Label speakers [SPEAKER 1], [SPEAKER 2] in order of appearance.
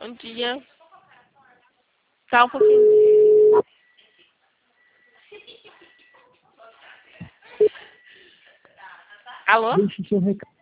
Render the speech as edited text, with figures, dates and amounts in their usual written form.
[SPEAKER 1] Bom dia. Tá um pouquinho. Alô?
[SPEAKER 2] Deixe seu recado.